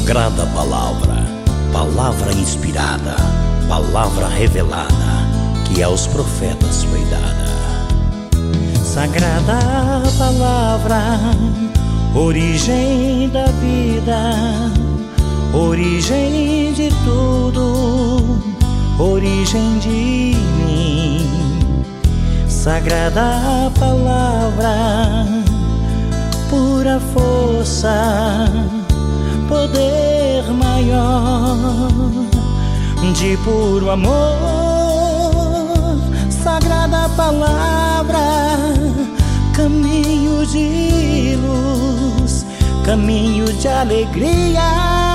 Sagrada palavra, palavra inspirada, palavra revelada, que aos profetas foi dada. Sagrada palavra, origem da vida, origem de tudo, origem de mim. Sagrada palavra, pura força, poder maior, de puro amor. Sagrada palavra, caminho de luz, caminho de alegria,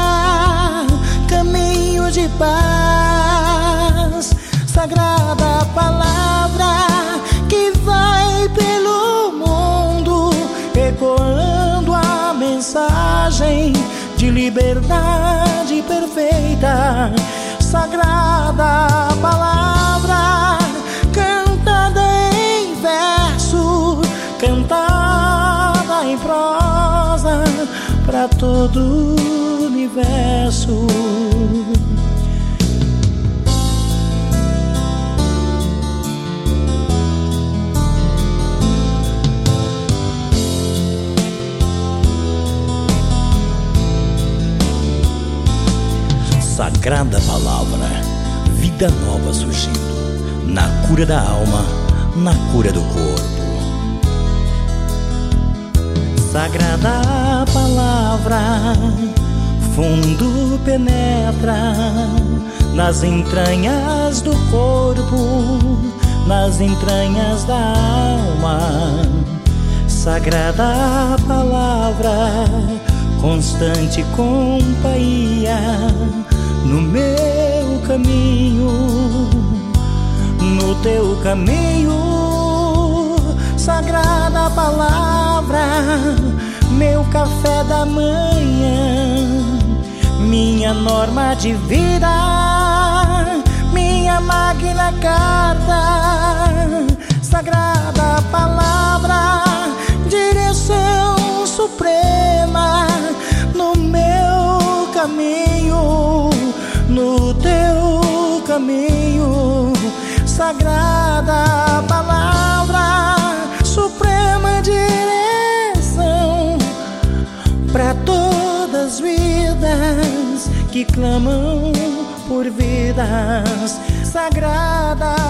caminho de paz. Sagrada palavra que vai pelo mundo, ecoando a mensagem de liberdade perfeita. Sagrada palavra, cantada em verso, cantada em prosa, para todo o universo. Sagrada palavra, vida nova surgindo, na cura da alma, na cura do corpo. Sagrada palavra, fundo penetra nas entranhas do corpo, nas entranhas da alma. Sagrada palavra, constante companhia no meu caminho, no teu caminho. Sagrada palavra, meu café da manhã, minha norma de vida, minha magna carta. Sagrada palavra, direção suprema no meu caminho, no teu caminho. Sagrada palavra, suprema direção para todas as vidas que clamam por vidas. Sagrada